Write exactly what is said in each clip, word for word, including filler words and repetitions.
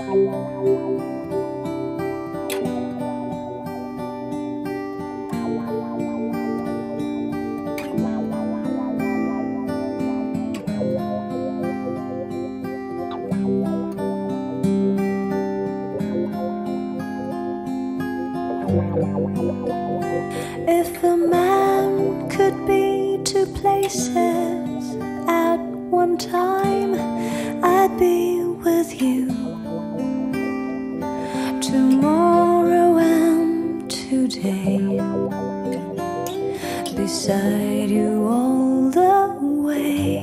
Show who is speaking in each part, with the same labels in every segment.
Speaker 1: If a man could be two places at one time, I'd be with you tomorrow and today, beside you all the way.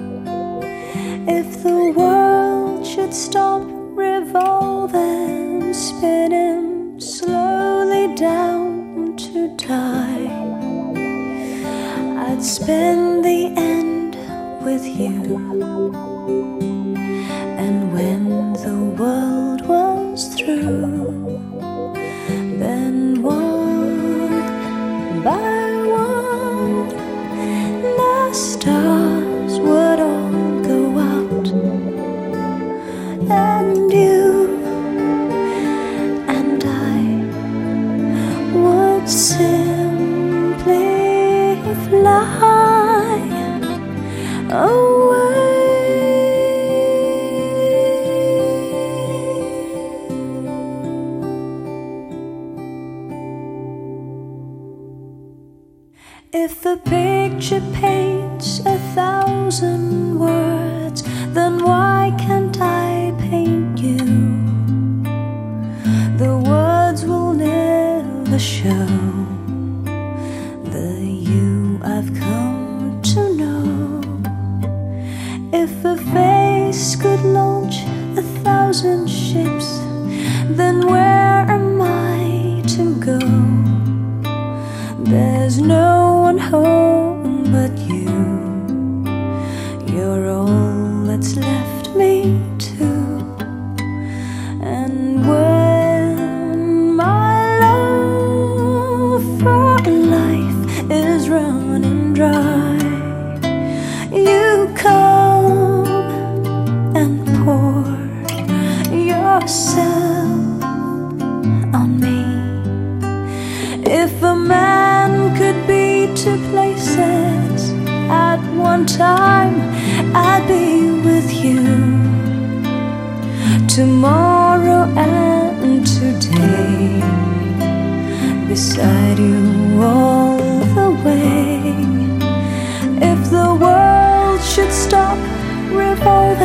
Speaker 1: If the world should stop revolving, spinning slowly down to die, I'd spend the end with you. And when the world was through, then one by one the stars would all go out, and you and I would simply fly away. If a picture paints a thousand words, then why can't I paint you? The words will never show the you I've come to know. If a face could launch a thousand ships, then where am I to go? There's no one home but you. You're all that's left me to. And when my love for life is running dry, you come and pour yourself on me. If a man could be two places at one time, I'd be with you tomorrow and today, beside you all the way. If the world should stop revolving,